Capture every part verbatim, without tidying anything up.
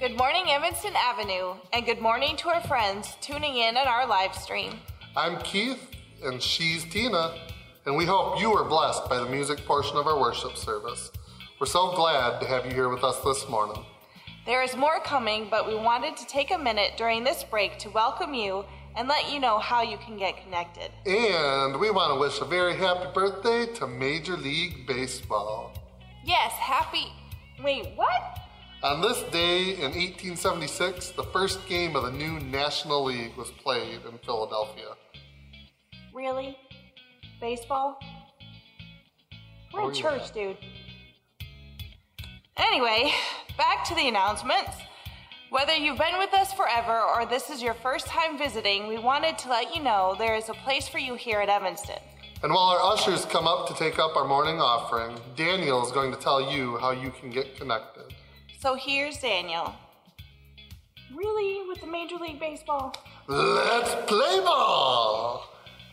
Good morning, Evanston Avenue, and good morning to our friends tuning in on our live stream. I'm Keith, and she's Tina, and we hope you are blessed by the music portion of our worship service. We're so glad to have you here with us this morning. There is more coming, but we wanted to take a minute during this break to welcome you and let you know how you can get connected. And we want to wish a very happy birthday to Major League Baseball. Yes, happy... Wait, what? On this day in eighteen seventy-six, the first game of the new National League was played in Philadelphia. Really? Baseball? We're Oh, in yeah. church, dude. Anyway, back to the announcements. Whether you've been with us forever or this is your first time visiting, we wanted to let you know there is a place for you here at Evanston. And while our ushers come up to take up our morning offering, Daniel is going to tell you how you can get connected. So here's Daniel. Really? With the Major League Baseball? Let's play ball!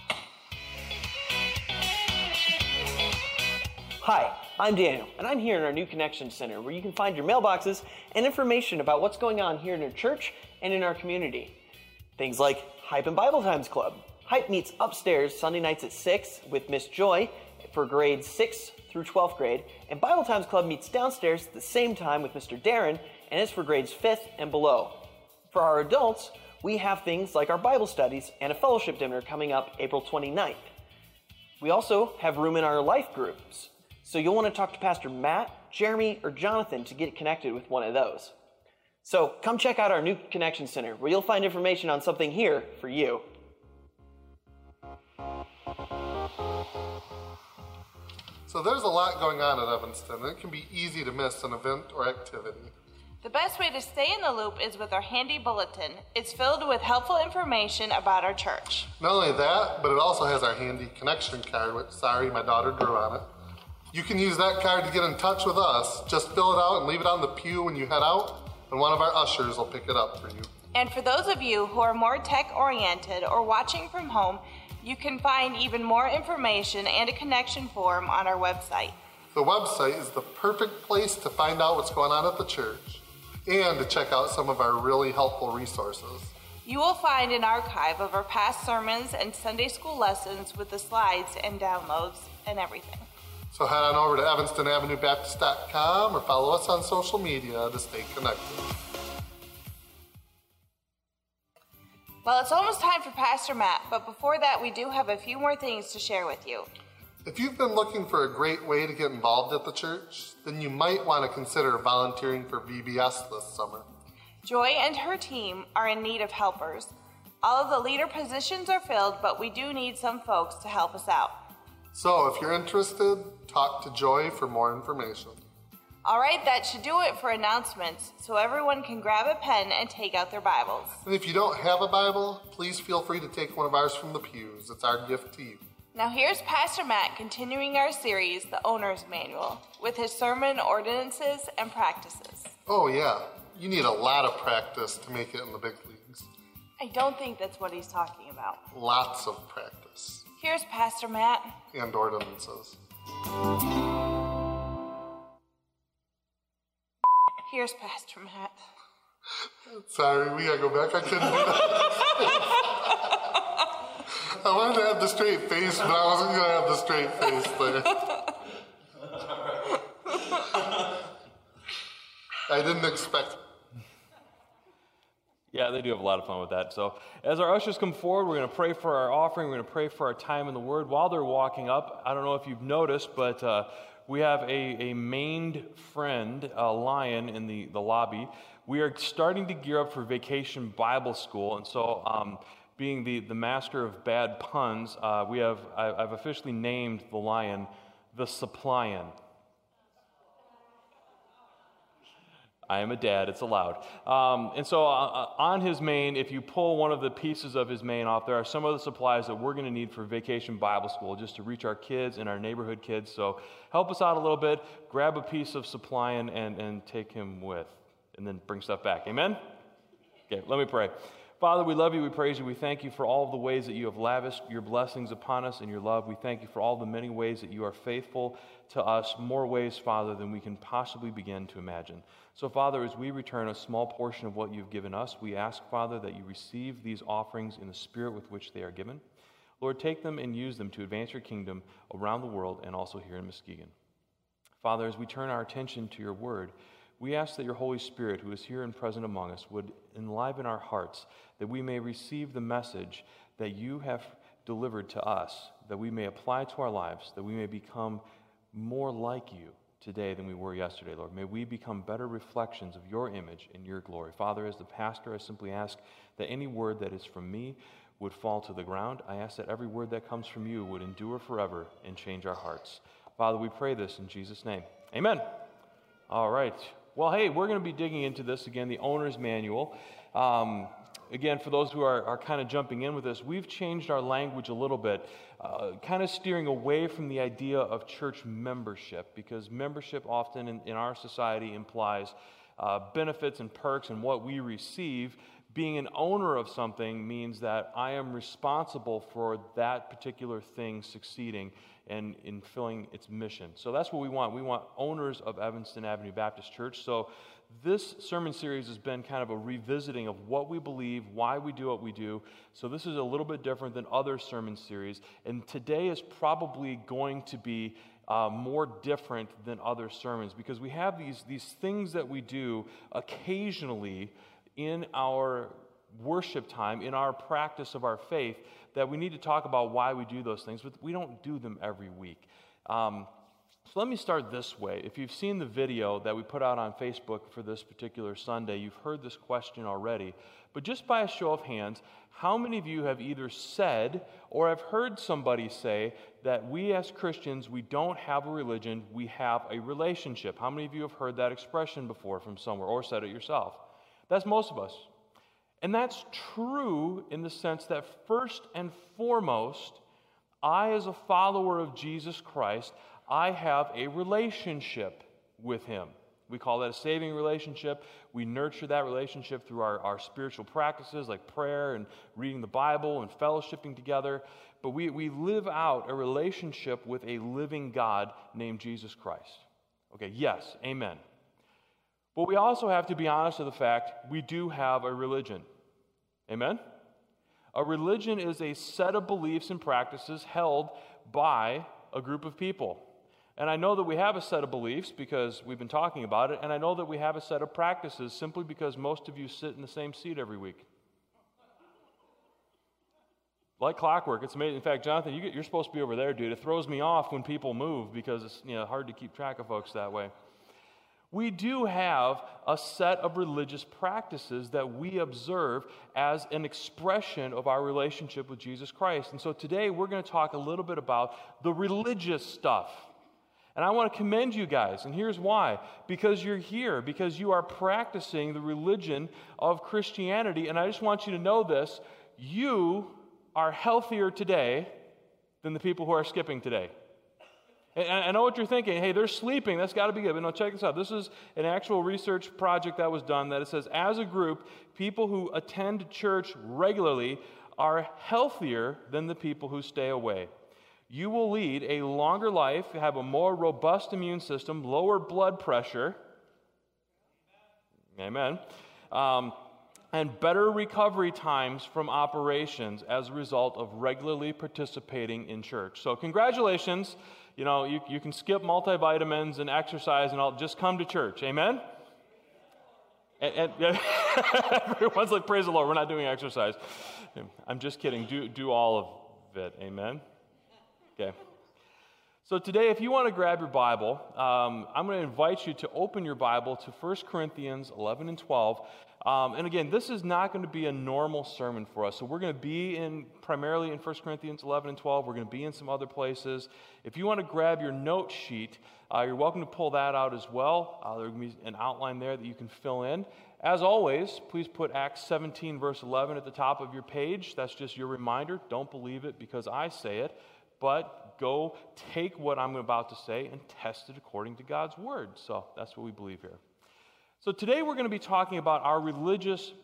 Hi, I'm Daniel, and I'm here in our new Connection Center where you can find your mailboxes and information about what's going on here in our church and in our community. Things like Hype and Bible Times Club. Hype meets upstairs Sunday nights at six with Miss Joy for grades six through twelfth grade, and Bible Times Club meets downstairs at the same time with Mister Darren, and it's for grades fifth and below. For our adults, we have things like our Bible studies and a fellowship dinner coming up April twenty-ninth. We also have room in our life groups, so you'll want to talk to Pastor Matt, Jeremy, or Jonathan to get connected with one of those. So come check out our new Connection Center, where you'll find information on something here for you. So there's a lot going on at Evanston, and it can be easy to miss an event or activity. The best way to stay in the loop is with our handy bulletin. It's filled with helpful information about our church. Not only that, but it also has our handy connection card, which, sorry, my daughter drew on it. You can use that card to get in touch with us. Just fill it out and leave it on the pew when you head out, and one of our ushers will pick it up for you. And for those of you who are more tech-oriented or watching from home, you can find even more information and a connection form on our website. The website is the perfect place to find out what's going on at the church and to check out some of our really helpful resources. You will find an archive of our past sermons and Sunday school lessons with the slides and downloads and everything. So head on over to evanston avenue baptist dot com or follow us on social media to stay connected. Well, it's almost time for Pastor Matt, but before that, we do have a few more things to share with you. If you've been looking for a great way to get involved at the church, then you might want to consider volunteering for V B S this summer. Joy and her team are in need of helpers. All of the leader positions are filled, but we do need some folks to help us out. So if you're interested, talk to Joy for more information. All right, that should do it for announcements, so everyone can grab a pen and take out their Bibles. And if you don't have a Bible, please feel free to take one of ours from the pews. It's our gift to you. Now here's Pastor Matt continuing our series, The Owner's Manual, with his sermon ordinances and practices. Oh yeah, you need a lot of practice to make it in the big leagues. I don't think that's what he's talking about. Lots of practice. Here's Pastor Matt. And ordinances. Here's Pastor Matt. Sorry, we gotta go back. I couldn't do that. I wanted to have the straight face, but I wasn't gonna have the straight face there. I didn't expect. Yeah, they do have a lot of fun with that. So as our ushers come forward, we're going to pray for our offering. We're going to pray for our time in the Word. While they're walking up, I don't know if you've noticed, but uh, we have a, a maned friend, a lion, in the, the lobby. We are starting to gear up for Vacation Bible School. And so um, being the, the master of bad puns, uh, we have I, I've officially named the lion the Supplion. I am a dad, it's allowed. Um, and so uh, on his mane, if you pull one of the pieces of his mane off, there are some of the supplies that we're going to need for Vacation Bible School just to reach our kids and our neighborhood kids. So help us out a little bit, grab a piece of supply and, and, and take him with, and then bring stuff back. Amen? Okay, let me pray. Father, we love you, we praise you, we thank you for all of the ways that you have lavished your blessings upon us and your love. We thank you for all the many ways that you are faithful to us, more ways, Father, than we can possibly begin to imagine. So, Father, as we return a small portion of what you've given us, we ask, Father, that you receive these offerings in the spirit with which they are given. Lord, take them and use them to advance your kingdom around the world and also here in Muskegon. Father, as we turn our attention to your word, we ask that your Holy Spirit, who is here and present among us, would enliven our hearts, that we may receive the message that you have delivered to us, that we may apply to our lives, that we may become more like you today than we were yesterday, Lord. May we become better reflections of your image and your glory. Father, as the pastor, I simply ask that any word that is from me would fall to the ground. I ask that every word that comes from you would endure forever and change our hearts. Father, we pray this in Jesus' name. Amen. All right. Well, hey, we're going to be digging into this again, the owner's manual. Um, again, for those who are, are kind of jumping in with this, we've changed our language a little bit, uh, kind of steering away from the idea of church membership, because membership often in, in our society implies uh, benefits and perks and what we receive. Being an owner of something means that I am responsible for that particular thing succeeding and in fulfilling its mission. So that's what we want. We want owners of Evanston Avenue Baptist Church. So this sermon series has been kind of a revisiting of what we believe, why we do what we do. So this is a little bit different than other sermon series. And today is probably going to be uh, more different than other sermons, because we have these, these things that we do occasionally in our worship time, in our practice of our faith, that we need to talk about why we do those things, but we don't do them every week. Um, so let me start this way. If you've seen the video that we put out on Facebook for this particular Sunday, you've heard this question already. But just by a show of hands, how many of you have either said or have heard somebody say that we as Christians, we don't have a religion, we have a relationship? How many of you have heard that expression before from somewhere or said it yourself? That's most of us. And that's true in the sense that first and foremost, I as a follower of Jesus Christ, I have a relationship with him. We call that a saving relationship. We nurture that relationship through our, our spiritual practices like prayer and reading the Bible and fellowshipping together. But we, we live out a relationship with a living God named Jesus Christ. Okay, yes, amen. But we also have to be honest with the fact we do have a religion. Amen? A religion is a set of beliefs and practices held by a group of people. And I know that we have a set of beliefs because we've been talking about it, and I know that we have a set of practices simply because most of you sit in the same seat every week. Like clockwork, it's amazing. In fact, Jonathan, you get, you're supposed to be over there, dude. It throws me off when people move because it's you know hard to keep track of folks that way. We do have a set of religious practices that we observe as an expression of our relationship with Jesus Christ. And so today we're going to talk a little bit about the religious stuff. And I want to commend you guys, and here's why. Because you're here, because you are practicing the religion of Christianity, and I just want you to know this, you are healthier today than the people who are skipping today. And I know what you're thinking. Hey, they're sleeping. That's got to be good. But no, check this out. This is an actual research project that was done that it says, as a group, people who attend church regularly are healthier than the people who stay away. You will lead a longer life, have a more robust immune system, lower blood pressure, amen, um, and better recovery times from operations as a result of regularly participating in church. So congratulations. You know, you, you can skip multivitamins and exercise and all. Just come to church. Amen? And, and everyone's like, praise the Lord, we're not doing exercise. I'm just kidding. Do, do all of it. Amen? Okay. So today, if you want to grab your Bible, um, I'm going to invite you to open your Bible to First Corinthians eleven and twelve. Um, and again, this is not going to be a normal sermon for us. So we're going to be in primarily in First Corinthians eleven and twelve. We're going to be in some other places. If you want to grab your note sheet, uh, you're welcome to pull that out as well. Uh, there's going to be an outline there that you can fill in. As always, please put Acts seventeen, verse eleven at the top of your page. That's just your reminder. Don't believe it because I say it, but go take what I'm about to say and test it according to God's word. So that's what we believe here. So today we're going to be talking about our religious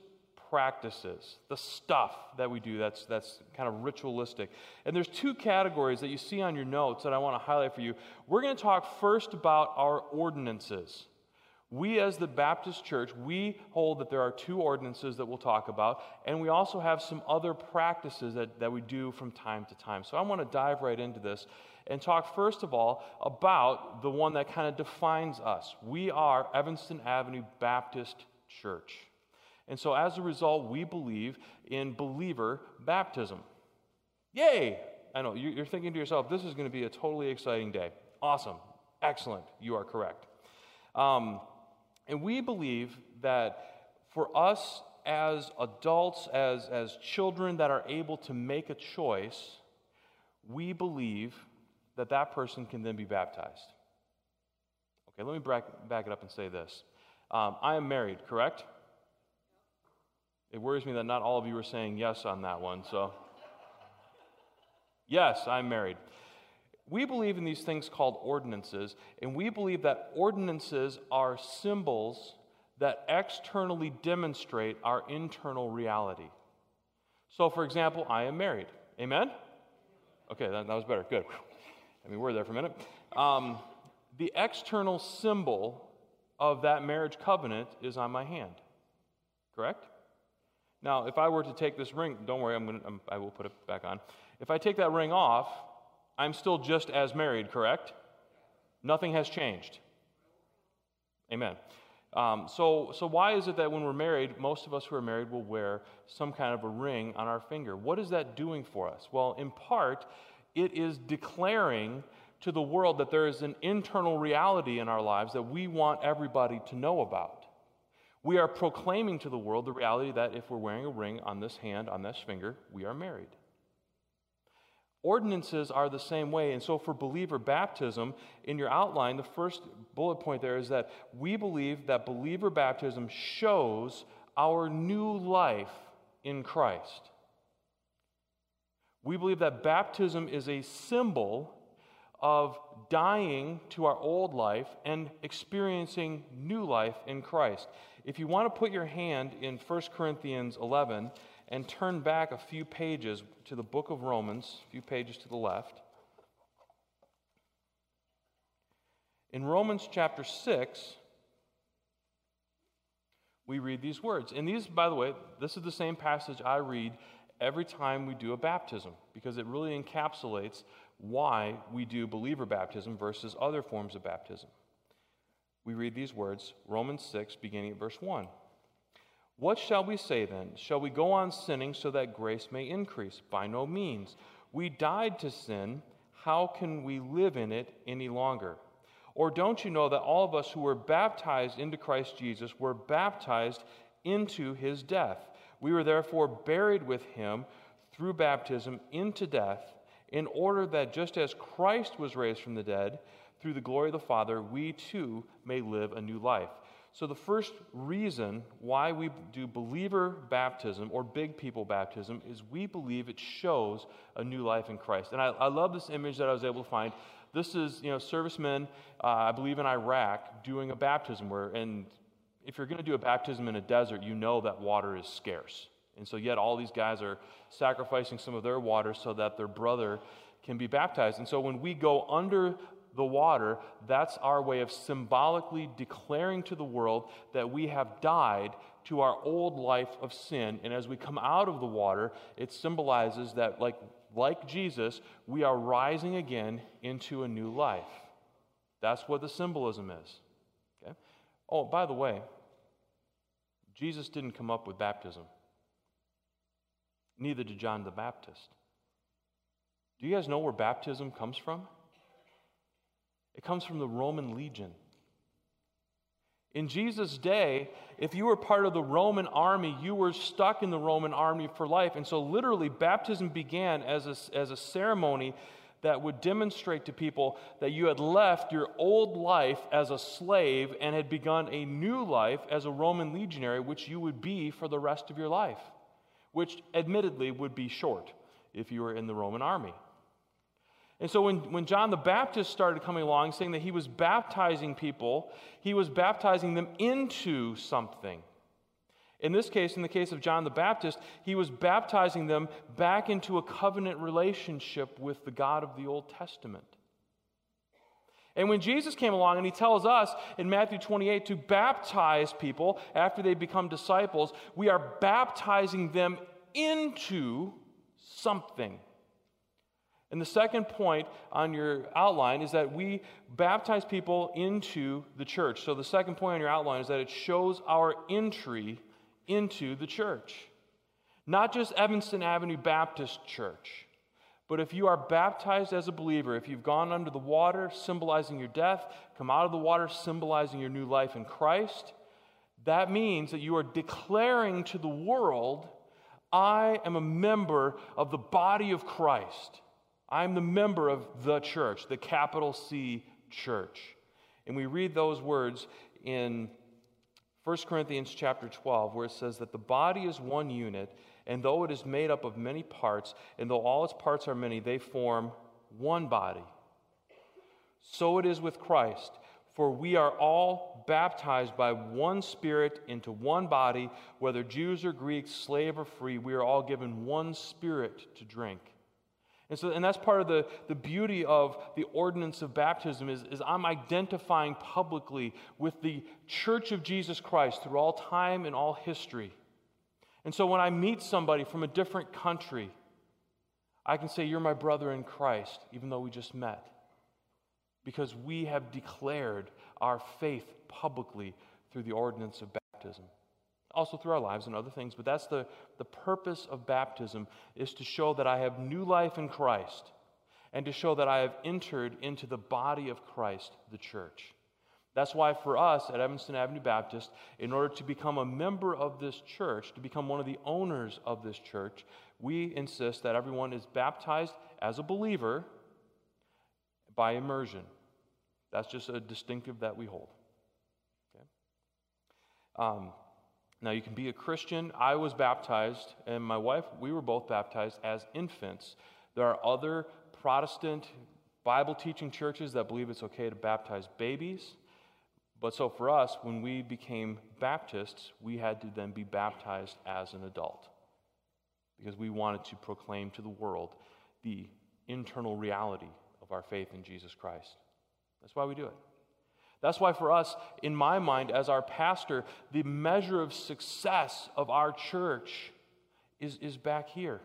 practices, the stuff that we do that's, that's kind of ritualistic. And there's two categories that you see on your notes that I want to highlight for you. We're going to talk first about our ordinances. We as the Baptist Church, we hold that there are two ordinances that we'll talk about, and we also have some other practices that, that we do from time to time. So I want to dive right into this and talk first of all about the one that kind of defines us. We are Evanston Avenue Baptist Church. And so as a result, we believe in believer baptism. Yay! I know, you're thinking to yourself, this is going to be a totally exciting day. Awesome. Excellent. You are correct. Um, and we believe that for us as adults, as, as children that are able to make a choice, we believe that that person can then be baptized. Okay, let me back, back it up and say this. Um, I am married, correct? It worries me that not all of you are saying yes on that one, so. Yes, I'm married. We believe in these things called ordinances, and we believe that ordinances are symbols that externally demonstrate our internal reality. So, for example, I am married. Amen? Okay, that, that was better. Good. I mean, we're there for a minute. Um, the external symbol of that marriage covenant is on my hand. Correct? Now, if I were to take this ring, don't worry, I'm gonna, I'm, I will put it back on. If I take that ring off, I'm still just as married, correct? Nothing has changed. Amen. Um, so, so why is it that when we're married, most of us who are married will wear some kind of a ring on our finger? What is that doing for us? Well, in part, it is declaring to the world that there is an internal reality in our lives that we want everybody to know about. We are proclaiming to the world the reality that if we're wearing a ring on this hand, on this finger, we are married. Ordinances are the same way, and so for believer baptism, in your outline, the first bullet point there is that we believe that believer baptism shows our new life in Christ. We believe that baptism is a symbol of dying to our old life and experiencing new life in Christ. If you want to put your hand in First Corinthians eleven and turn back a few pages to the book of Romans, a few pages to the left. In Romans chapter six, we read these words. And these, by the way, this is the same passage I read every time we do a baptism, because it really encapsulates why we do believer baptism versus other forms of baptism. We read these words, Romans six, beginning at verse one. What shall we say then? Shall we go on sinning so that grace may increase? By no means. We died to sin. How can we live in it any longer? Or don't you know that all of us who were baptized into Christ Jesus were baptized into his death? We were therefore buried with him through baptism into death, in order that just as Christ was raised from the dead through the glory of the Father, we too may live a new life. So the first reason why we do believer baptism or big people baptism is we believe it shows a new life in Christ. And I, I love this image that I was able to find. This is, you know, servicemen, uh, I believe in Iraq, doing a baptism where, and if you're going to do a baptism in a desert, you know that water is scarce. And so yet all these guys are sacrificing some of their water so that their brother can be baptized. And so when we go under the water, that's our way of symbolically declaring to the world that we have died to our old life of sin. And as we come out of the water, it symbolizes that, like, like Jesus, we are rising again into a new life. That's what the symbolism is. Okay? Oh, by the way, Jesus didn't come up with baptism. Neither did John the Baptist. Do you guys know where baptism comes from? It comes from the Roman legion. In Jesus' day, if you were part of the Roman army, you were stuck in the Roman army for life. And so literally, baptism began as a, as a ceremony that would demonstrate to people that you had left your old life as a slave and had begun a new life as a Roman legionary, which you would be for the rest of your life, which admittedly would be short if you were in the Roman army. And so when, when John the Baptist started coming along saying that he was baptizing people, he was baptizing them into something. In this case, in the case of John the Baptist, he was baptizing them back into a covenant relationship with the God of the Old Testament. And when Jesus came along and he tells us in Matthew twenty-eight to baptize people after they become disciples, we are baptizing them into something. And the second point on your outline is that we baptize people into the church. So the second point on your outline is that it shows our entry into the church. Not just Evanston Avenue Baptist Church, but if you are baptized as a believer, if you've gone under the water symbolizing your death, come out of the water symbolizing your new life in Christ, that means that you are declaring to the world, I am a member of the body of Christ. I'm the member of the church, the capital C church. And we read those words in First Corinthians chapter twelve, where it says that the body is one unit, and though it is made up of many parts, and though all its parts are many, they form one body. So it is with Christ, for we are all baptized by one Spirit into one body, whether Jews or Greeks, slave or free, we are all given one Spirit to drink. And so, and that's part of the, the beauty of the ordinance of baptism is, is I'm identifying publicly with the Church of Jesus Christ through all time and all history. And so when I meet somebody from a different country, I can say, you're my brother in Christ, even though we just met. Because we have declared our faith publicly through the ordinance of baptism. Also through our lives and other things, but that's the, the purpose of baptism, is to show that I have new life in Christ and to show that I have entered into the body of Christ, the church. That's why for us at Evanston Avenue Baptist, in order to become a member of this church, to become one of the owners of this church, we insist that everyone is baptized as a believer by immersion. That's just a distinctive that we hold. Okay? Um, Now, you can be a Christian. I was baptized, and my wife, we were both baptized as infants. There are other Protestant Bible-teaching churches that believe it's okay to baptize babies. But so for us, when we became Baptists, we had to then be baptized as an adult because we wanted to proclaim to the world the internal reality of our faith in Jesus Christ. That's why we do it. That's why for us, in my mind, as our pastor, the measure of success of our church is, is back here.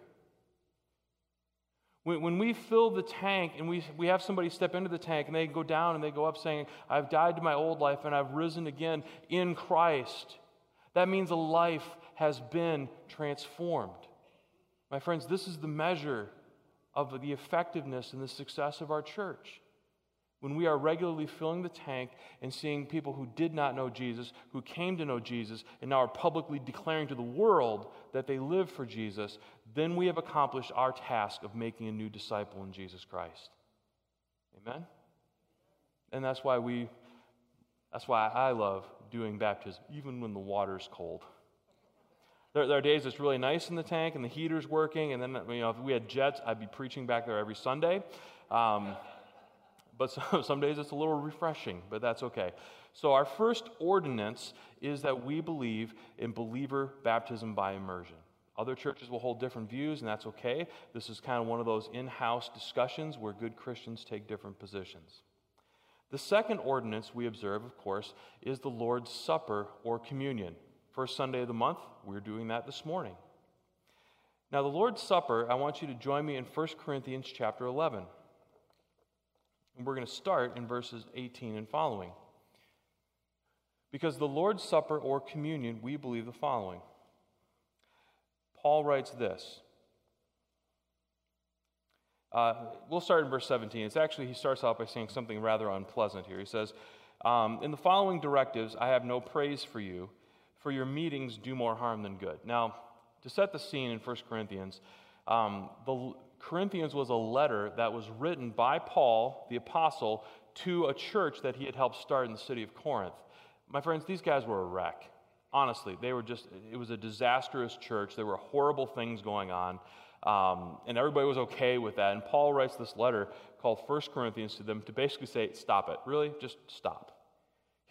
When, when we fill the tank and we, we have somebody step into the tank and they go down and they go up saying, I've died to my old life and I've risen again in Christ, that means a life has been transformed. My friends, this is the measure of the effectiveness and the success of our church. When we are regularly filling the tank and seeing people who did not know Jesus, who came to know Jesus, and now are publicly declaring to the world that they live for Jesus, then we have accomplished our task of making a new disciple in Jesus Christ. Amen? And that's why we, that's why I love doing baptism, even when the water's cold. There, there are days it's really nice in the tank and the heater's working, and then you know if we had jets, I'd be preaching back there every Sunday. Um, But some days it's a little refreshing, but that's okay. So our first ordinance is that we believe in believer baptism by immersion. Other churches will hold different views, and that's okay. This is kind of one of those in-house discussions where good Christians take different positions. The second ordinance we observe, of course, is the Lord's Supper or communion. First Sunday of the month, we're doing that this morning. Now, the Lord's Supper, I want you to join me in First Corinthians chapter eleven. And we're going to start in verses eighteen and following. Because the Lord's Supper or communion, we believe the following. Paul writes this. Uh, we'll start in verse seventeen. It's actually, he starts out by saying something rather unpleasant here. He says, um, in the following directives, I have no praise for you, for your meetings do more harm than good. Now, to set the scene in First Corinthians, um, the Corinthians was a letter that was written by Paul, the apostle, to a church that he had helped start in the city of Corinth. My friends, these guys were a wreck. Honestly, they were just, it was a disastrous church. There were horrible things going on, um, and everybody was okay with that. And Paul writes this letter called First Corinthians to them to basically say, stop it. Really? Just stop.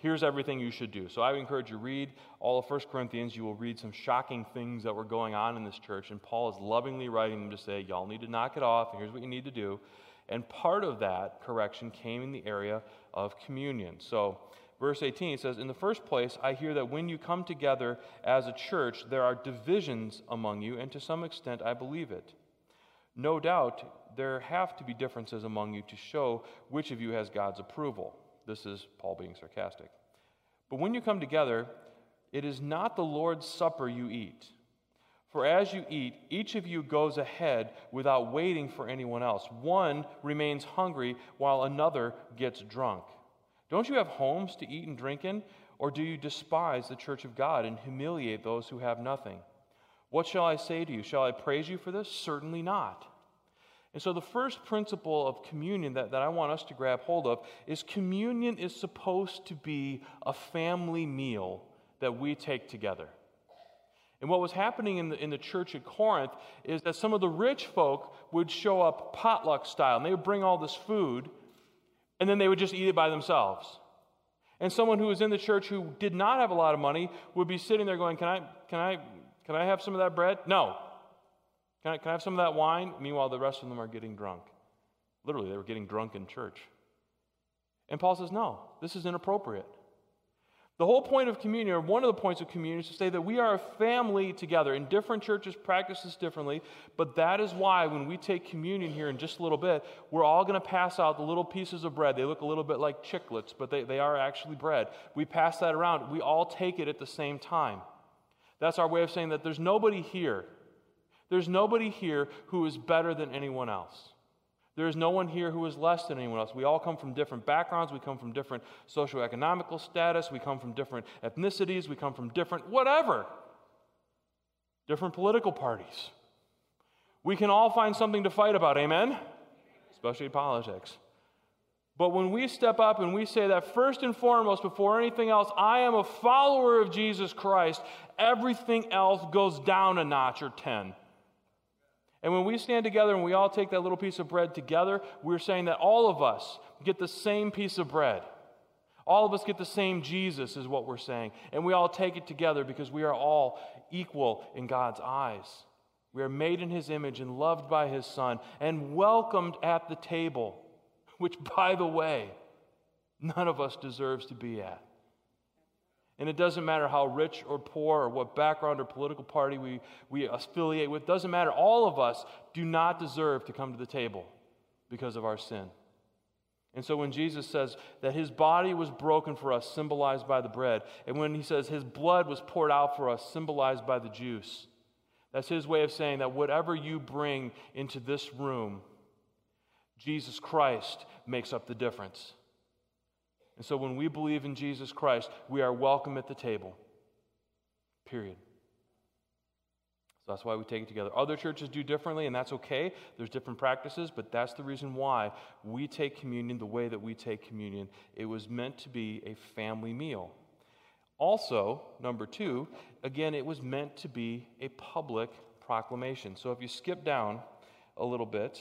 Here's everything you should do. So I would encourage you to read all of First Corinthians. You will read some shocking things that were going on in this church, and Paul is lovingly writing them to say, y'all need to knock it off, and here's what you need to do. And part of that correction came in the area of communion. So verse eighteen says, in the first place, I hear that when you come together as a church, there are divisions among you, and to some extent I believe it. No doubt there have to be differences among you to show which of you has God's approval. This is Paul being sarcastic. But when you come together, it is not the Lord's Supper you eat. For as you eat, each of you goes ahead without waiting for anyone else. One remains hungry while another gets drunk. Don't you have homes to eat and drink in? Or do you despise the church of God and humiliate those who have nothing? What shall I say to you? Shall I praise you for this? Certainly not. And so the first principle of communion that, that I want us to grab hold of is communion is supposed to be a family meal that we take together. And what was happening in the, in the church at Corinth is that some of the rich folk would show up potluck style, and they would bring all this food, and then they would just eat it by themselves. And someone who was in the church who did not have a lot of money would be sitting there going, can I, can I, can I have some of that bread? No. Can I, can I have some of that wine? Meanwhile, the rest of them are getting drunk. Literally, they were getting drunk in church. And Paul says, no, this is inappropriate. The whole point of communion, or one of the points of communion, is to say that we are a family together. And different churches practice this differently, but that is why when we take communion here in just a little bit, we're all going to pass out the little pieces of bread. They look a little bit like chiclets, but they, they are actually bread. We pass that around. We all take it at the same time. That's our way of saying that there's nobody here. There's nobody here who is better than anyone else. There is no one here who is less than anyone else. We all come from different backgrounds. We come from different socioeconomical status. We come from different ethnicities. We come from different whatever. Different political parties. We can all find something to fight about, amen? Especially politics. But when we step up and we say that first and foremost, before anything else, I am a follower of Jesus Christ, everything else goes down a notch or ten. And when we stand together and we all take that little piece of bread together, we're saying that all of us get the same piece of bread. All of us get the same Jesus is what we're saying. And we all take it together because we are all equal in God's eyes. We are made in His image and loved by His Son and welcomed at the table, which, by the way, none of us deserves to be at. And it doesn't matter how rich or poor or what background or political party we, we affiliate with. It doesn't matter. All of us do not deserve to come to the table because of our sin. And so when Jesus says that His body was broken for us, symbolized by the bread, and when He says His blood was poured out for us, symbolized by the juice, that's His way of saying that whatever you bring into this room, Jesus Christ makes up the difference. And so when we believe in Jesus Christ, we are welcome at the table. Period. So that's why we take it together. Other churches do differently, and that's okay. There's different practices, but that's the reason why we take communion the way that we take communion. It was meant to be a family meal. Also, number two, again, it was meant to be a public proclamation. So if you skip down a little bit,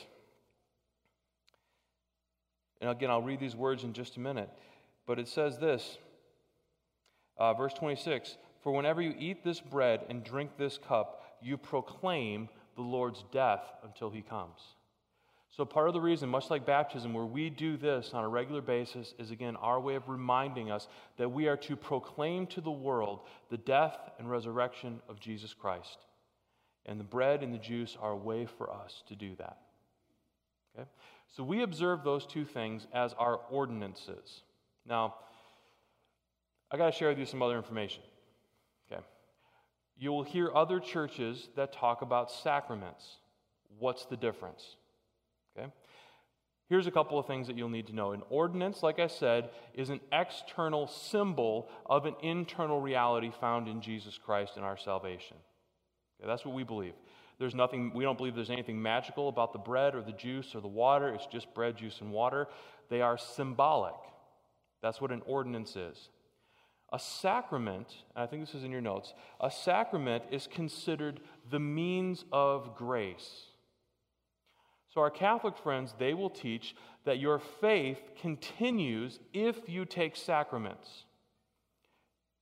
and again, I'll read these words in just a minute. But it says this, uh, verse twenty-six, for whenever you eat this bread and drink this cup, you proclaim the Lord's death until He comes. So part of the reason, much like baptism, where we do this on a regular basis, is again our way of reminding us that we are to proclaim to the world the death and resurrection of Jesus Christ. And the bread and the juice are a way for us to do that. Okay? So we observe those two things as our ordinances. Now, I got to share with you some other information. Okay, you will hear other churches that talk about sacraments. What's the difference? Okay, here's a couple of things that you'll need to know. An ordinance, like I said, is an external symbol of an internal reality found in Jesus Christ and our salvation. Okay, that's what we believe. There's nothing. We don't believe there's anything magical about the bread or the juice or the water. It's just bread, juice, and water. They are symbolic. That's what an ordinance is. A sacrament, and I think this is in your notes, a sacrament is considered the means of grace. So our Catholic friends, they will teach that your faith continues if you take sacraments.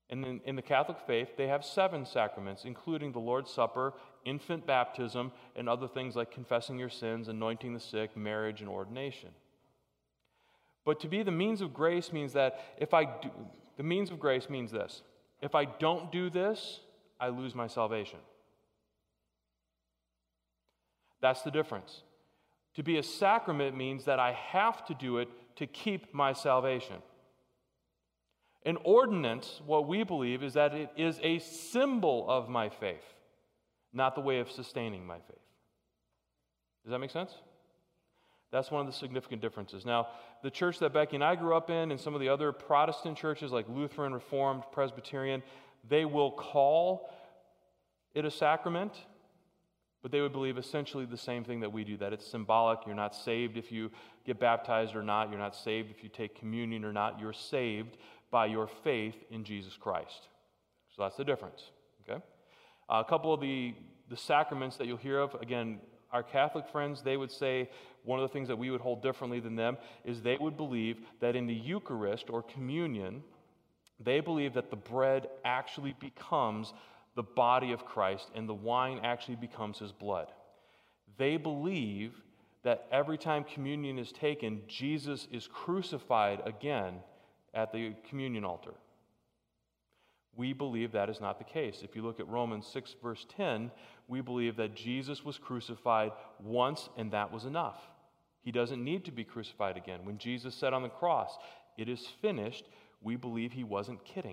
And in, in the Catholic faith, they have seven sacraments, including the Lord's Supper, infant baptism, and other things like confessing your sins, anointing the sick, marriage, and ordination. But to be the means of grace means that if I do, the means of grace means this: if I don't do this, I lose my salvation. That's the difference. To be a sacrament means that I have to do it to keep my salvation. An ordinance, what we believe, is that it is a symbol of my faith, not the way of sustaining my faith. Does that make sense? That's one of the significant differences. Now, the church that Becky and I grew up in and some of the other Protestant churches like Lutheran, Reformed, Presbyterian, they will call it a sacrament, but they would believe essentially the same thing that we do, that it's symbolic. You're not saved if you get baptized or not. You're not saved if you take communion or not. You're saved by your faith in Jesus Christ. So that's the difference. Okay? Uh, a couple of the, the sacraments that you'll hear of, again, our Catholic friends, they would say one of the things that we would hold differently than them is they would believe that in the Eucharist or communion, they believe that the bread actually becomes the body of Christ and the wine actually becomes his blood. They believe that every time communion is taken, Jesus is crucified again at the communion altar. We believe that is not the case. If you look at Romans six, verse ten, we believe that Jesus was crucified once and that was enough. He doesn't need to be crucified again. When Jesus said on the cross, "It is finished," we believe he wasn't kidding.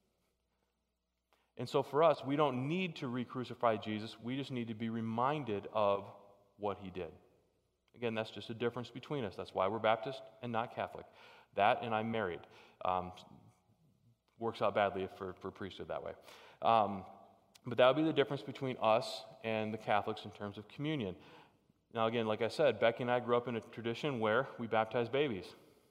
And so for us, we don't need to re-crucify Jesus. We just need to be reminded of what he did. Again, that's just a difference between us. That's why we're Baptist and not Catholic. That and I'm married. Um, works out badly for, for priesthood that way. Um, but that would be the difference between us and the Catholics in terms of communion. Now again, like I said, Becky and I grew up in a tradition where we baptize babies.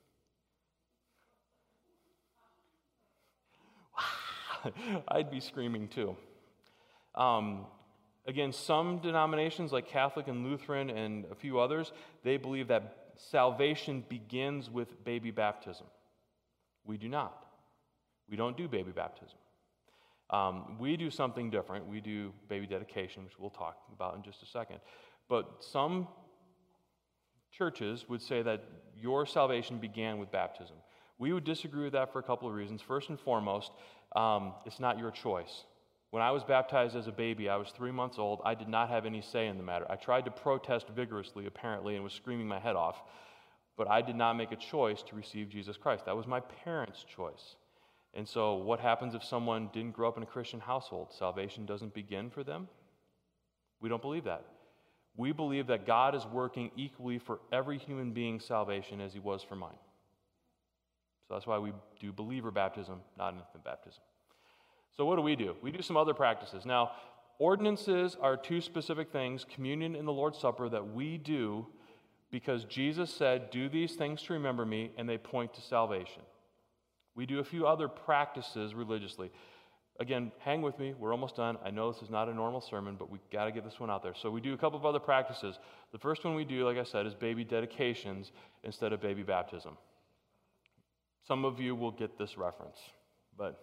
I'd be screaming too. Um, again, some denominations like Catholic and Lutheran and a few others, they believe that salvation begins with baby baptism. We do not. We don't do baby baptism. Um, we do something different. We do baby dedication, which we'll talk about in just a second. But some churches would say that your salvation began with baptism. We would disagree with that for a couple of reasons. First and foremost, um, it's not your choice. When I was baptized as a baby, I was three months old. I did not have any say in the matter. I tried to protest vigorously, apparently, and was screaming my head off. But I did not make a choice to receive Jesus Christ. That was my parents' choice. And so what happens if someone didn't grow up in a Christian household? Salvation doesn't begin for them? We don't believe that. We believe that God is working equally for every human being's salvation as he was for mine. So that's why we do believer baptism, not infant baptism. So what do we do? We do some other practices. Now, ordinances are two specific things, communion and the Lord's Supper, that we do because Jesus said, "Do these things to remember me," and they point to salvation. We do a few other practices religiously. Again, hang with me. We're almost done. I know this is not a normal sermon, but we've got to get this one out there. So we do a couple of other practices. The first one we do, like I said, is baby dedications instead of baby baptism. Some of you will get this reference, but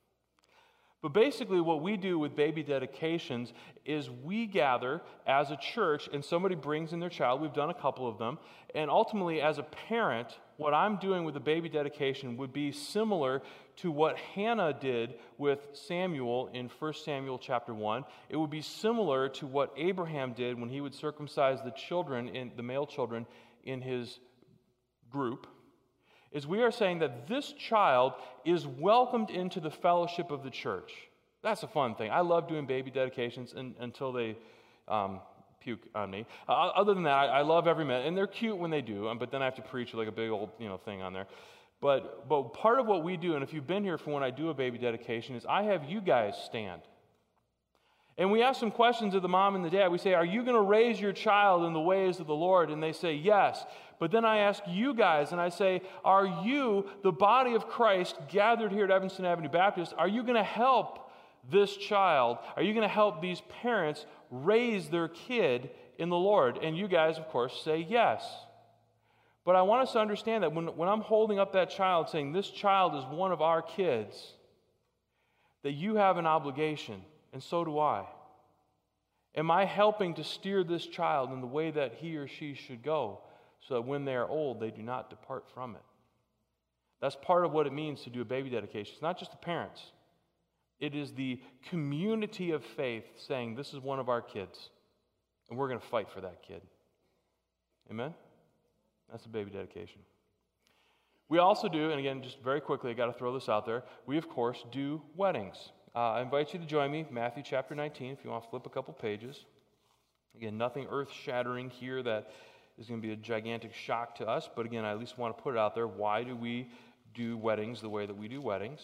But basically what we do with baby dedications is we gather as a church and somebody brings in their child. We've done a couple of them. And ultimately, as a parent, what I'm doing with the baby dedication would be similar to what Hannah did with Samuel in First Samuel chapter one. It would be similar to what Abraham did when he would circumcise the children, in, the male children, in his group. Is we are saying that this child is welcomed into the fellowship of the church. That's a fun thing. I love doing baby dedications in, until they um, puke on me. Uh, other than that, I, I love every minute, and they're cute when they do, um, but then I have to preach with like a big old you know thing on there. But, but part of what we do, and if you've been here for when I do a baby dedication, is I have you guys stand. And we ask some questions of the mom and the dad. We say, "Are you going to raise your child in the ways of the Lord?" And they say, "Yes." But then I ask you guys, and I say, "Are you, the body of Christ, gathered here at Evanston Avenue Baptist, are you going to help this child? Are you going to help these parents raise their kid in the Lord?" And you guys, of course, say yes. But I want us to understand that when, when I'm holding up that child saying, "This child is one of our kids," that you have an obligation, and so do I. Am I helping to steer this child in the way that he or she should go, so that when they are old, they do not depart from it? That's part of what it means to do a baby dedication. It's not just the parents. It is the community of faith saying, this is one of our kids, and we're going to fight for that kid. Amen? That's a baby dedication. We also do, and again, just very quickly, I got to throw this out there, we, of course, do weddings. Uh, I invite you to join me, Matthew chapter nineteen, if you want to flip a couple pages. Again, nothing earth-shattering here that is going to be a gigantic shock to us, but again, I at least want to put it out there. Why do we do weddings the way that we do weddings?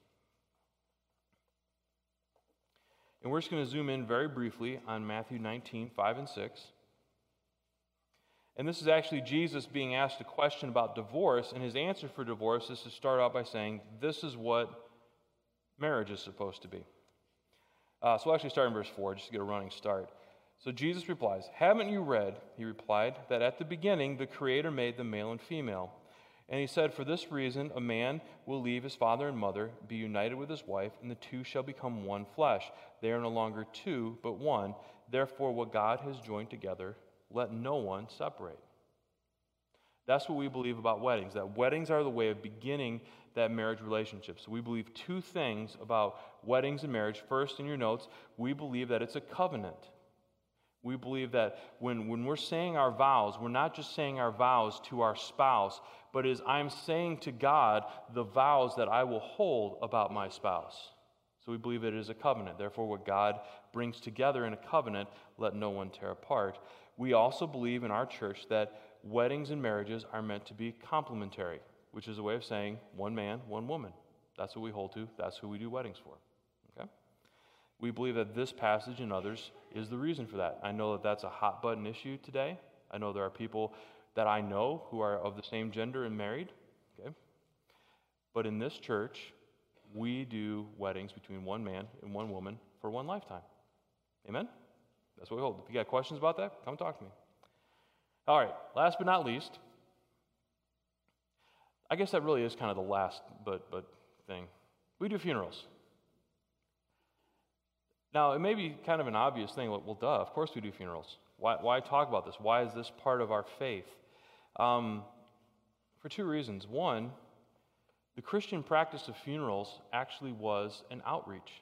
And we're just going to zoom in very briefly on Matthew nineteen, five and six. And this is actually Jesus being asked a question about divorce, and his answer for divorce is to start out by saying, this is what marriage is supposed to be. Uh, so we'll actually start in verse four, just to get a running start. So Jesus replies, haven't you read, he replied, that at the beginning the Creator made them male and female? And he said, for this reason a man will leave his father and mother, be united with his wife, and the two shall become one flesh. They are no longer two, but one. Therefore what God has joined together, let no one separate. That's what we believe about weddings, that weddings are the way of beginning that marriage relationship. So we believe two things about weddings and marriage. First, in your notes, we believe that it's a covenant. We believe that when, when we're saying our vows, we're not just saying our vows to our spouse, but is I'm saying to God the vows that I will hold about my spouse. So we believe it is a covenant. Therefore, what God brings together in a covenant, let no one tear apart. We also believe in our church that weddings and marriages are meant to be complementary, which is a way of saying one man, one woman. That's what we hold to. That's who we do weddings for. Okay? We believe that this passage and others is the reason for that. I know that that's a hot button issue today. I know there are people that I know who are of the same gender and married. Okay? But in this church, we do weddings between one man and one woman for one lifetime. Amen? That's what we hold. If you got questions about that, come talk to me. All right, last but not least, I guess that really is kind of the last but but thing. We do funerals. Now, it may be kind of an obvious thing. Well, duh, of course we do funerals. Why, why talk about this? Why is this part of our faith? Um, for two reasons. One, the Christian practice of funerals actually was an outreach.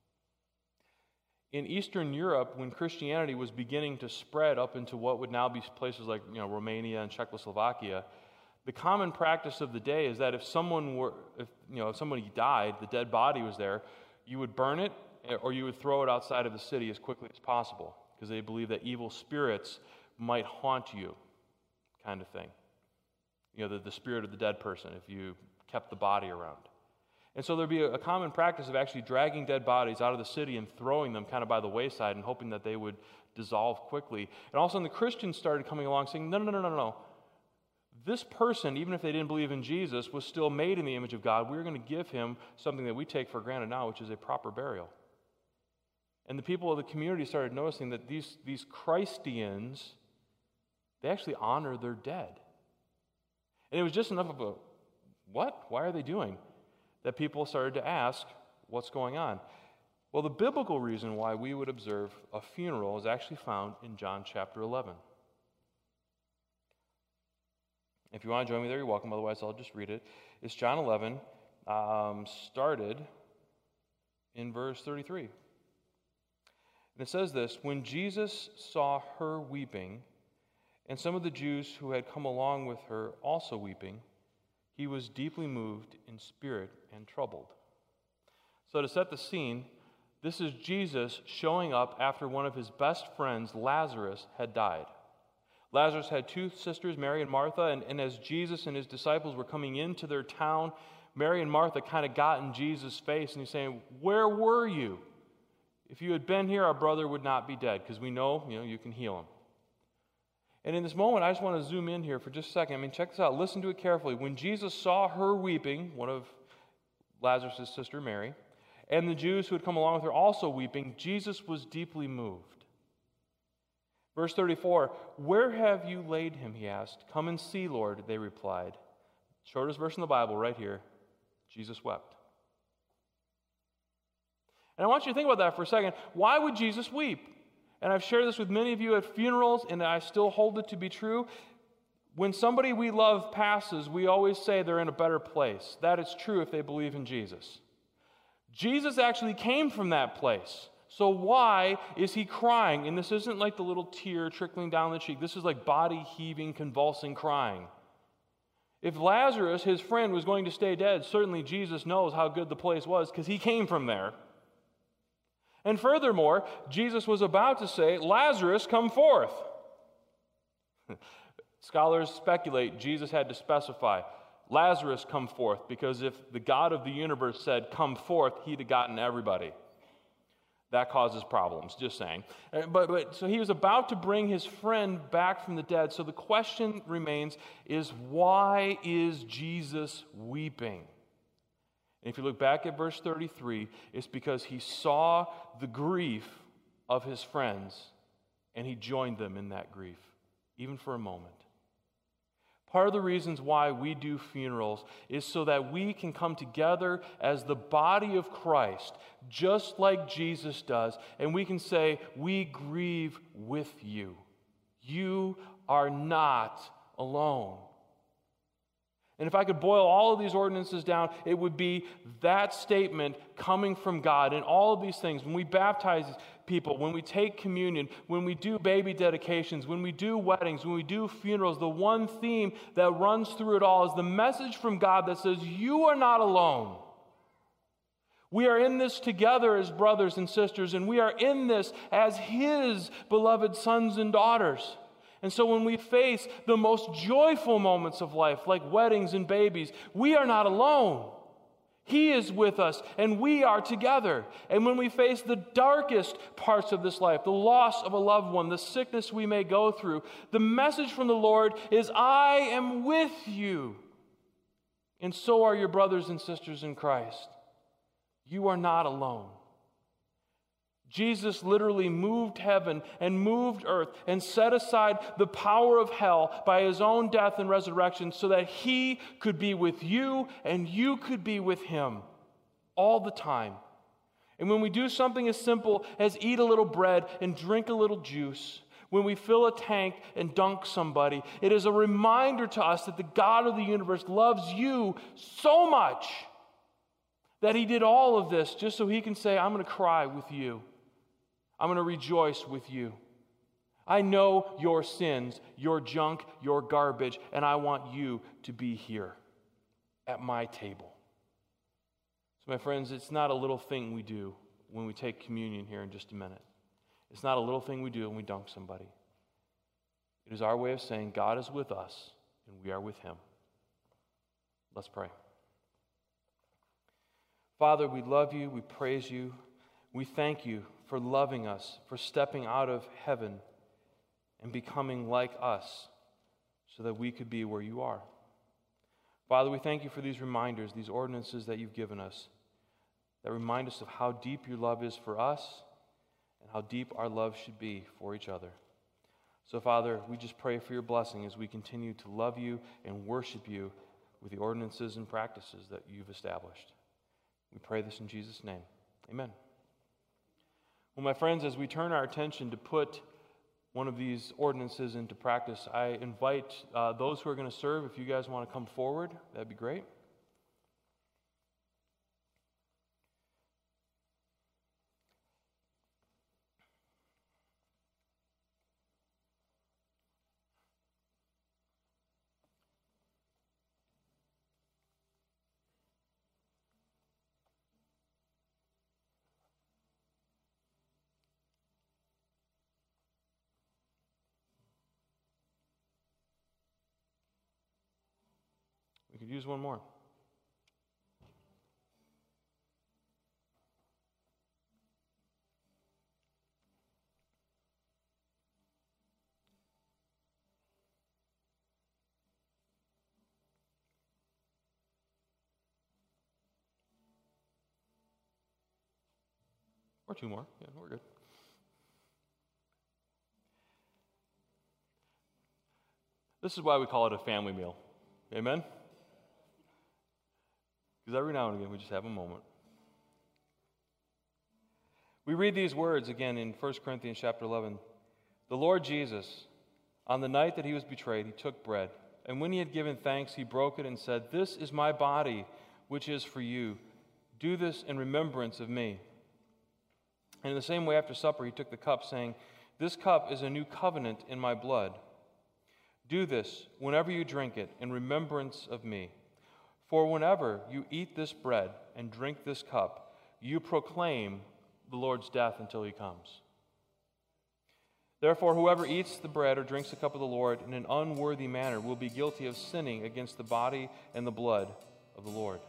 In Eastern Europe, when Christianity was beginning to spread up into what would now be places like you know, Romania and Czechoslovakia, the common practice of the day is that if someone were, if you know, if somebody died, the dead body was there, you would burn it or you would throw it outside of the city as quickly as possible because they believed that evil spirits might haunt you, kind of thing. You know, the, the spirit of the dead person if you kept the body around. And so there'd be a, a common practice of actually dragging dead bodies out of the city and throwing them kind of by the wayside and hoping that they would dissolve quickly. And all of a sudden the Christians started coming along saying, no, no, no, no, no, no. This person, even if they didn't believe in Jesus, was still made in the image of God. We're going to give him something that we take for granted now, which is a proper burial. And the people of the community started noticing that these, these Christians, they actually honor their dead. And it was just enough of a, what? Why are they doing? That people started to ask, what's going on? Well, the biblical reason why we would observe a funeral is actually found in John chapter eleven. If you want to join me there, you're welcome. Otherwise, I'll just read it. It's John eleven, um, started in verse thirty-three. And it says this, when Jesus saw her weeping, and some of the Jews who had come along with her also weeping, he was deeply moved in spirit and troubled. So to set the scene, this is Jesus showing up after one of his best friends, Lazarus, had died. Lazarus had two sisters, Mary and Martha, and, and as Jesus and his disciples were coming into their town, Mary and Martha kind of got in Jesus' face, and he's saying, where were you? If you had been here, our brother would not be dead, because we know, you know, you can heal him. And in this moment, I just want to zoom in here for just a second. I mean, check this out. Listen to it carefully. When Jesus saw her weeping, one of Lazarus' sister, Mary, and the Jews who had come along with her also weeping, Jesus was deeply moved. Verse thirty-four, where have you laid him, he asked. Come and see, Lord, they replied. Shortest verse in the Bible right here. Jesus wept. And I want you to think about that for a second. Why would Jesus weep? And I've shared this with many of you at funerals, and I still hold it to be true. When somebody we love passes, we always say they're in a better place. That is true if they believe in Jesus. Jesus actually came from that place. So why is he crying? And this isn't like the little tear trickling down the cheek. This is like body heaving, convulsing crying. If Lazarus, his friend, was going to stay dead, certainly Jesus knows how good the place was because he came from there. And furthermore, Jesus was about to say, Lazarus, come forth. Scholars speculate Jesus had to specify, Lazarus, come forth, because if the God of the universe said, come forth, he'd have gotten everybody. That causes problems, just saying. But, but so he was about to bring his friend back from the dead. So the question remains is, why is Jesus weeping? And if you look back at verse thirty-three, it's because he saw the grief of his friends, and he joined them in that grief, even for a moment. Part of the reasons why we do funerals is so that we can come together as the body of Christ, just like Jesus does, and we can say, we grieve with you. You are not alone. And if I could boil all of these ordinances down, it would be that statement coming from God. And all of these things, when we baptize people, when we take communion, when we do baby dedications, when we do weddings, when we do funerals, the one theme that runs through it all is the message from God that says, you are not alone. We are in this together as brothers and sisters, and we are in this as His beloved sons and daughters. And so when we face the most joyful moments of life, like weddings and babies, we are not alone. He is with us, and we are together. And when we face the darkest parts of this life, the loss of a loved one, the sickness we may go through, the message from the Lord is, I am with you. And so are your brothers and sisters in Christ. You are not alone. Jesus literally moved heaven and moved earth and set aside the power of hell by his own death and resurrection so that he could be with you and you could be with him all the time. And when we do something as simple as eat a little bread and drink a little juice, when we fill a tank and dunk somebody, it is a reminder to us that the God of the universe loves you so much that he did all of this just so he can say, I'm going to cry with you. I'm going to rejoice with you. I know your sins, your junk, your garbage, and I want you to be here at my table. So my friends, it's not a little thing we do when we take communion here in just a minute. It's not a little thing we do when we dunk somebody. It is our way of saying God is with us and we are with him. Let's pray. Father, we love you, we praise you, we thank you for loving us, for stepping out of heaven and becoming like us so that we could be where you are. Father, we thank you for these reminders, these ordinances that you've given us that remind us of how deep your love is for us and how deep our love should be for each other. So, Father, we just pray for your blessing as we continue to love you and worship you with the ordinances and practices that you've established. We pray this in Jesus' name. Amen. Well, my friends, as we turn our attention to put one of these ordinances into practice, I invite uh, those who are going to serve, if you guys want to come forward, that'd be great. We could use one more. Or two more. Yeah, we're good. This is why we call it a family meal. Amen? Because every now and again we just have a moment. We read these words again in First Corinthians chapter eleven. The Lord Jesus, on the night that he was betrayed, he took bread, and when he had given thanks, he broke it and said, "This is my body, which is for you. Do this in remembrance of me." And in the same way, after supper, he took the cup, saying, "This cup is a new covenant in my blood. Do this whenever you drink it in remembrance of me. For whenever you eat this bread and drink this cup, you proclaim the Lord's death until he comes. Therefore, whoever eats the bread or drinks the cup of the Lord in an unworthy manner will be guilty of sinning against the body and the blood of the Lord.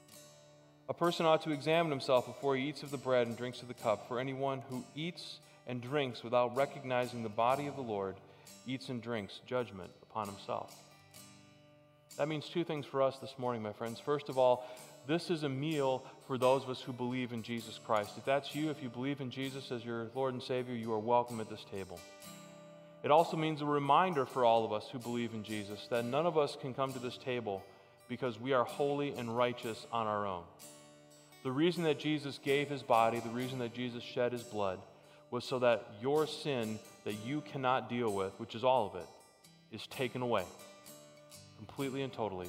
A person ought to examine himself before he eats of the bread and drinks of the cup, for anyone who eats and drinks without recognizing the body of the Lord eats and drinks judgment upon himself." That means two things for us this morning, my friends. First of all, this is a meal for those of us who believe in Jesus Christ. If that's you, if you believe in Jesus as your Lord and Savior, you are welcome at this table. It also means a reminder for all of us who believe in Jesus that none of us can come to this table because we are holy and righteous on our own. The reason that Jesus gave his body, the reason that Jesus shed his blood, was so that your sin that you cannot deal with, which is all of it, is taken away completely and totally.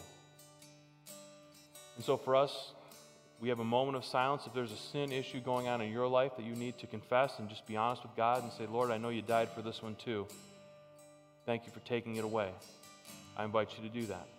And so for us, we have a moment of silence. If there's a sin issue going on in your life that you need to confess and just be honest with God and say, "Lord, I know you died for this one too. Thank you for taking it away." I invite you to do that.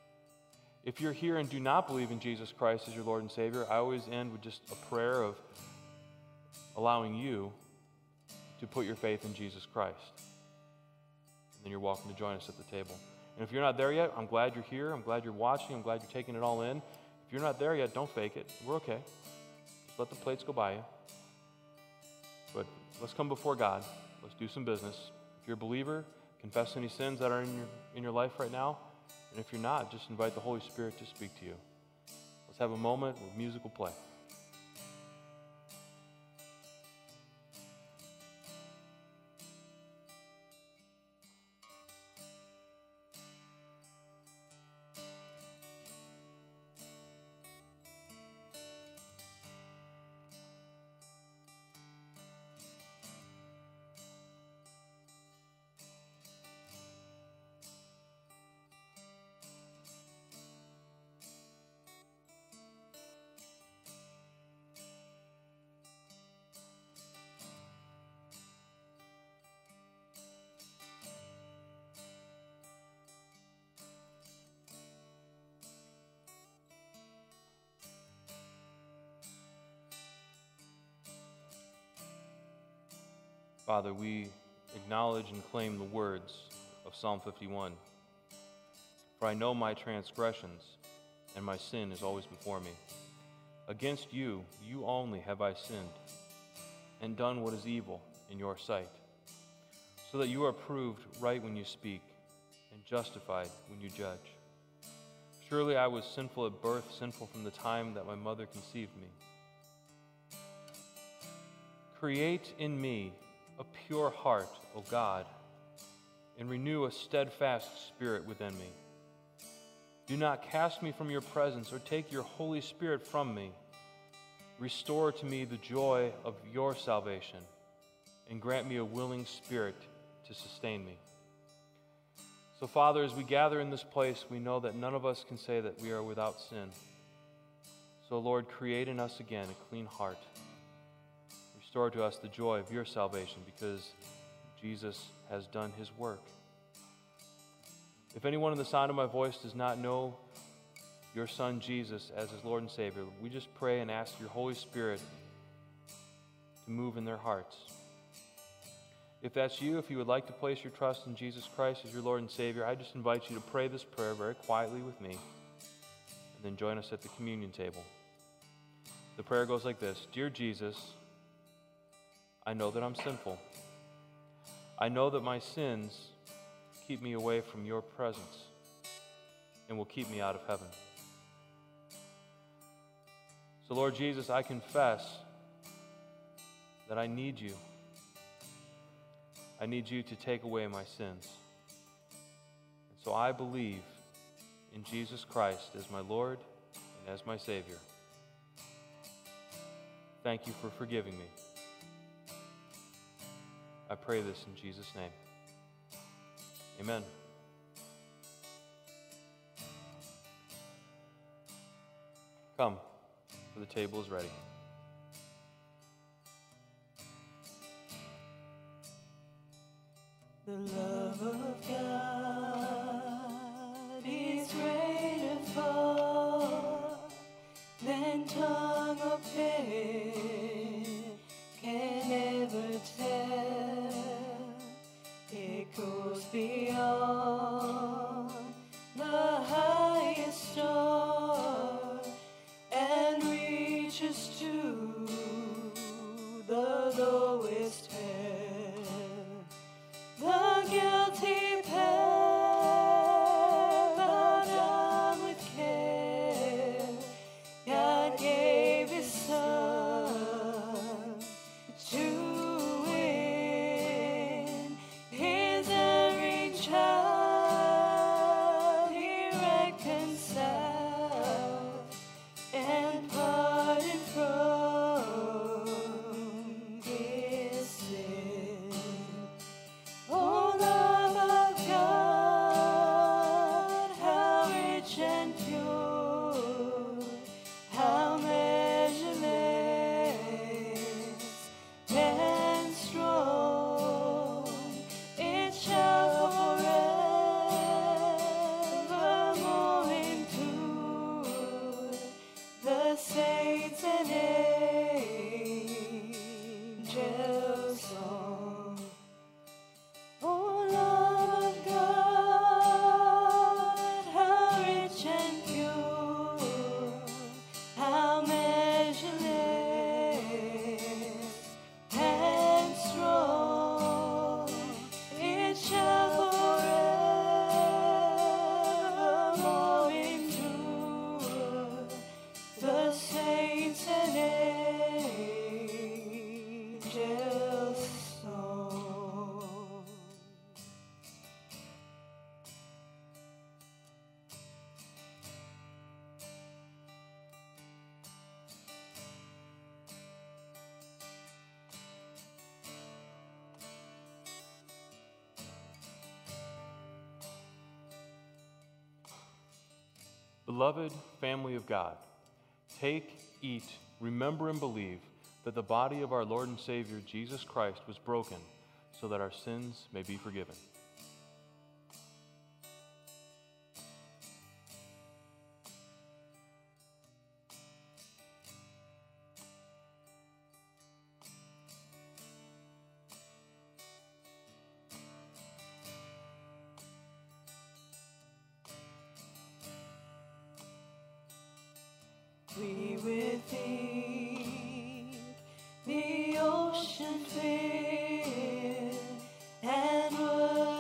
If you're here and do not believe in Jesus Christ as your Lord and Savior, I always end with just a prayer of allowing you to put your faith in Jesus Christ. And then you're welcome to join us at the table. And if you're not there yet, I'm glad you're here. I'm glad you're watching. I'm glad you're taking it all in. If you're not there yet, don't fake it. We're okay. Just let the plates go by you. But let's come before God. Let's do some business. If you're a believer, confess any sins that are in your, in your life right now. And if you're not, just invite the Holy Spirit to speak to you. Let's have a moment where music will play. Father, we acknowledge and claim the words of Psalm fifty-one. For I know my transgressions, and my sin is always before me. Against you, you only have I sinned, and done what is evil in your sight, so that you are proved right when you speak, and justified when you judge. Surely I was sinful at birth, sinful from the time that my mother conceived me. Create in me a pure heart, O God, and renew a steadfast spirit within me. Do not cast me from your presence or take your Holy Spirit from me. Restore to me the joy of your salvation and grant me a willing spirit to sustain me. So, Father, as we gather in this place, we know that none of us can say that we are without sin. So, Lord, create in us again a clean heart. Restore to us the joy of your salvation because Jesus has done his work. If anyone in the sound of my voice does not know your Son Jesus as his Lord and Savior, we just pray and ask your Holy Spirit to move in their hearts. If that's you, if you would like to place your trust in Jesus Christ as your Lord and Savior, I just invite you to pray this prayer very quietly with me and then join us at the communion table. The prayer goes like this: Dear Jesus, I know that I'm sinful. I know that my sins keep me away from your presence and will keep me out of heaven. So, Lord Jesus, I confess that I need you. I need you to take away my sins. And so I believe in Jesus Christ as my Lord and as my Savior. Thank you for forgiving me. I pray this in Jesus' name. Amen. Come, for the table is ready. The love of God is greater far than tongue or pen can ever tell. It goes beyond the highest star and reaches to the lowest hell. The guilty pair bowed down with care. God gave His Son to win His every child. He reconciled and pardoned from His sin. Oh, love of God, how rich and pure, how measureless and strong, it shall forevermore endure. The saints and angels' song. Oh, love of God, how rich and pure, how measureless and strong, it shall forevermore endure. The saints and angels' song. Beloved family of God, take, eat, remember, and believe that the body of our Lord and Savior Jesus Christ was broken so that our sins may be forgiven. We would think the ocean fair and would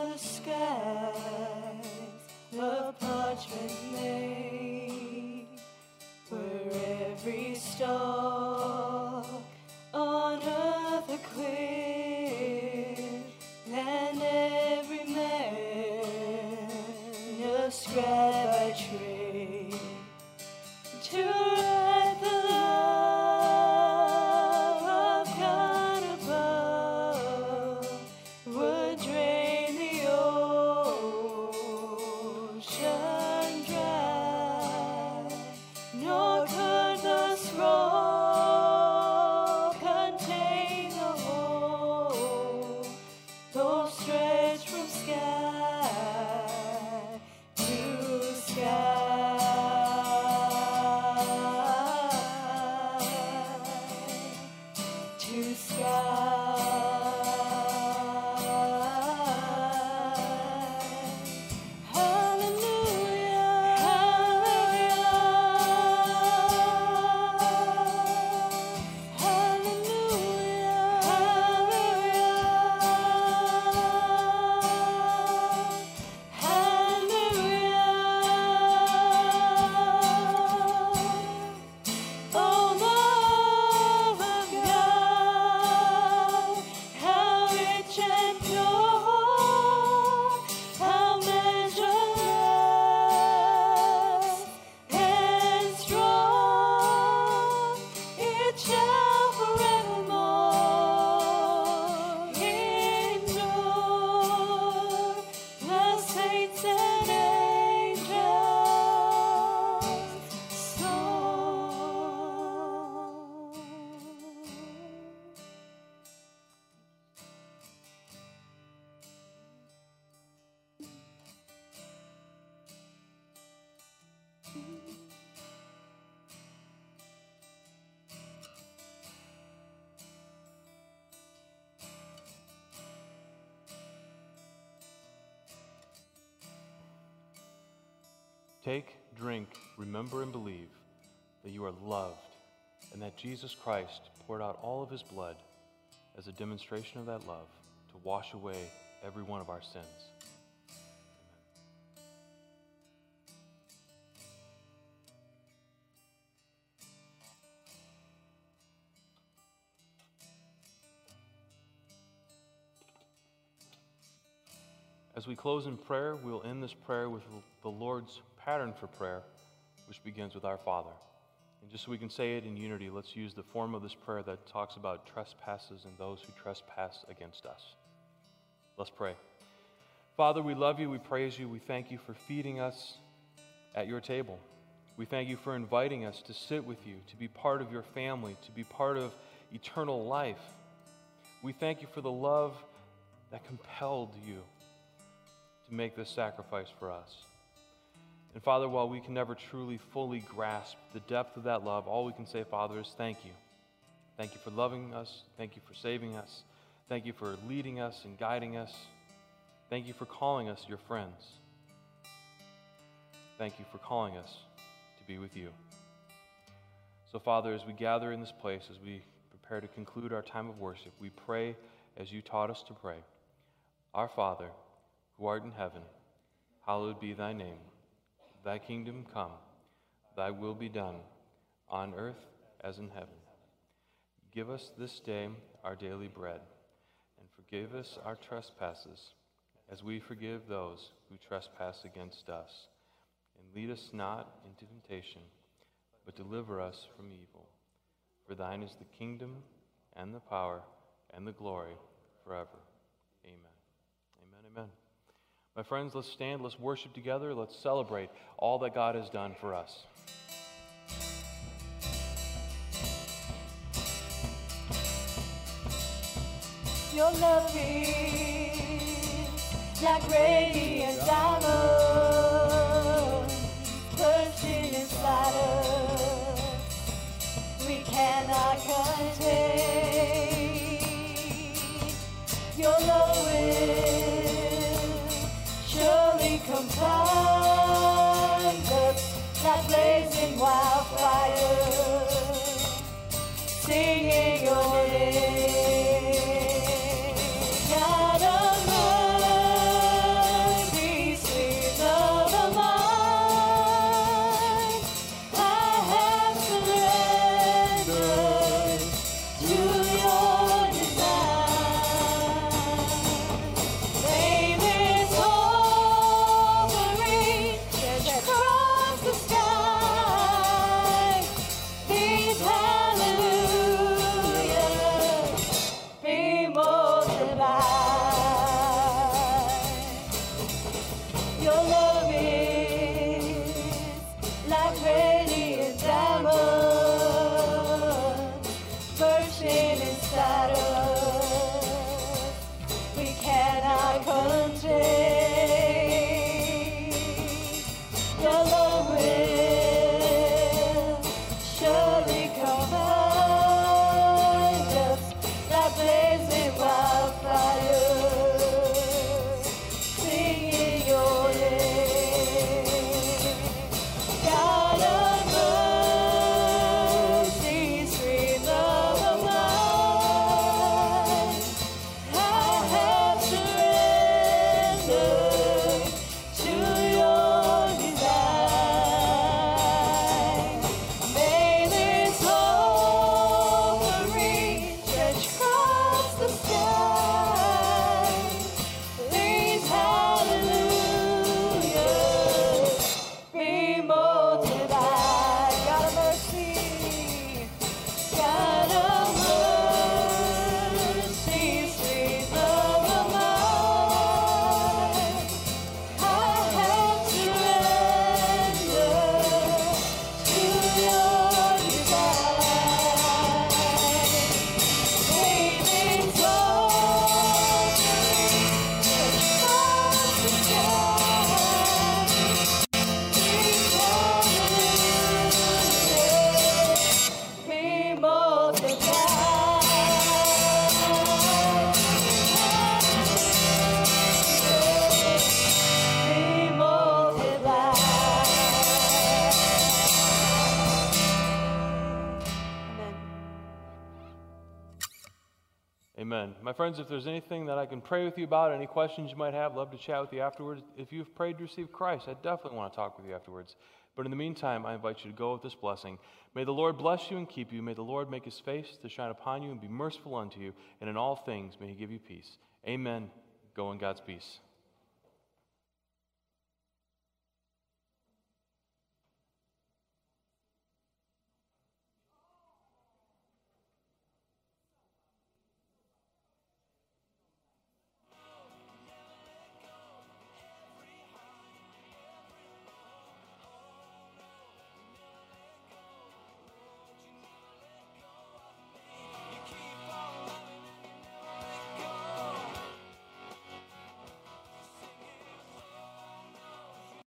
Take, drink, remember, and believe that you are loved and that Jesus Christ poured out all of his blood as a demonstration of that love to wash away every one of our sins. As we close in prayer, we'll end this prayer with the Lord's pattern for prayer, which begins with our Father. And just so we can say it in unity, let's use the form of this prayer that talks about trespasses and those who trespass against us. Let's pray. Father, we love you, we praise you, we thank you for feeding us at your table. We thank you for inviting us to sit with you, to be part of your family, to be part of eternal life. We thank you for the love that compelled you to make this sacrifice for us. And Father, while we can never truly, fully grasp the depth of that love, all we can say, Father, is thank you. Thank you for loving us. Thank you for saving us. Thank you for leading us and guiding us. Thank you for calling us your friends. Thank you for calling us to be with you. So, Father, as we gather in this place, as we prepare to conclude our time of worship, we pray as you taught us to pray. Our Father, who art in heaven, hallowed be thy name. Thy kingdom come, thy will be done, on earth as in heaven. Give us this day our daily bread, and forgive us our trespasses, as we forgive those who trespass against us. And lead us not into temptation, but deliver us from evil. For thine is the kingdom, and the power, and the glory, forever. Amen. Amen, amen. My friends, let's stand, let's worship together, let's celebrate all that God has done for us. Your love is like radiant diamonds bursting inside us. We cannot contain. Your love will surely combine us like blazing wildfire, singing your name. God of mercy, sweet love of mine, I have surrendered to your design. Name is offering across the sky. These hallelujahs be multiplied. Your love is like radiant diamonds bursting inside us. We cannot contain. Your love will surely combine us like blazing wildfire, singing your name. God of mercy, sweet love of mine, I have surrendered Amen. My friends, if there's anything that I can pray with you about, any questions you might have, love to chat with you afterwards. If you've prayed to receive Christ, I definitely want to talk with you afterwards. But in the meantime, I invite you to go with this blessing. May the Lord bless you and keep you. May the Lord make his face to shine upon you and be merciful unto you. And in all things, may he give you peace. Amen. Go in God's peace.